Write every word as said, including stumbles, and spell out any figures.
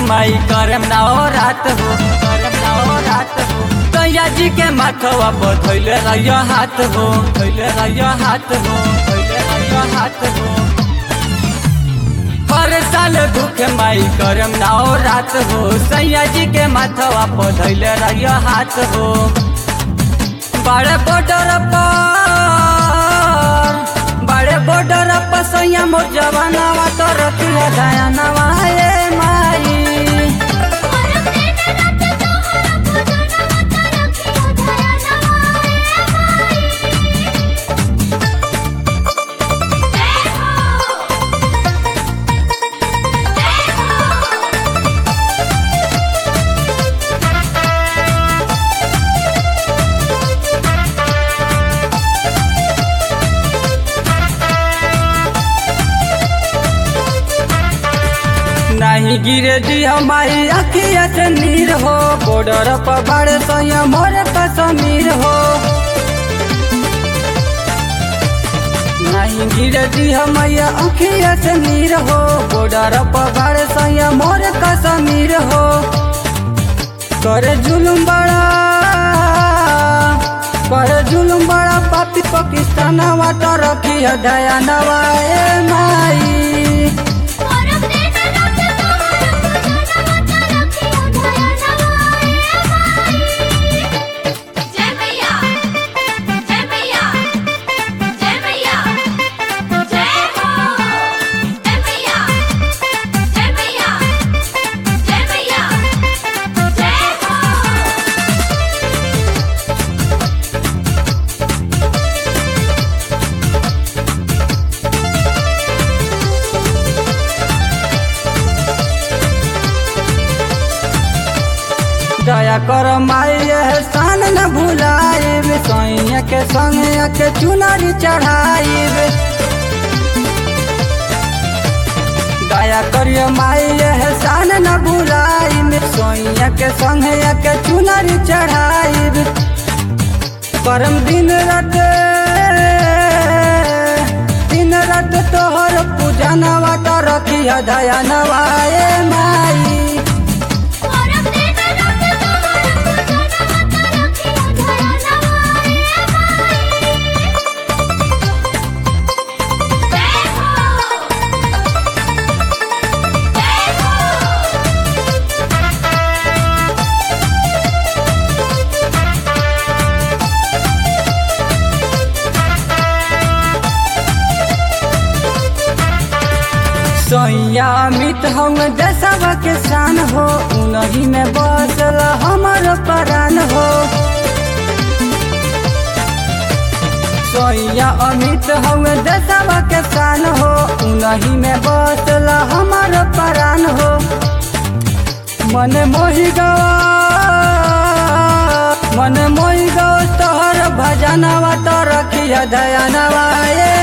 माई करम ना हो रात हो, करम ना हो रात हो। कैया जी के माथवा पर धैले रहियो हाथ हो, धैले रहियो हाथ हो, धैले रहियो हाथ हो। हर साल दुख माई करम ना हो रात हो, सैया जी के माथवा पर धैले रहियो हाथ हो। बड़े बॉर्डर पर, बड़े बॉर्डर पर सैया मोर जवानवा तो रखिया दयानवा ए माई। नहीं गिरे दी हमारी अखिया से नीर हो, बॉर्डर पर बड़े सैया मोर कश्मीर हो। नहीं गिरे दी हमारी अखिया से नीर हो, बॉर्डर पर बड़े सैया मोर कश्मीर हो। करे जुलुम बड़ा, करे जुलुम बड़ा पापी पाकिस्तान वाटर रखिया दयानवा ए माई। दया कर माई एहसान न भुलाइब, सैया के संगे के चुनरी चढ़ाइब। दया करियो माई एहसान न भुलाइब, सैया के संगे के चुनरी चढ़ाइब। करम दिन रात, दिन रात तोहर पूजा नवा तो रखिया दयानवा ए माई। सैया अमित हम देशवा के शान हो, उन्हीं में बसल हमर प्राण हो। सैया अमित हम देशवा के शान हो, उन्हीं में बसल हमर प्राण हो। मन मोहि गवा, मन मोहि गवा तोहर भजनवा तो रखिया दयानवा ए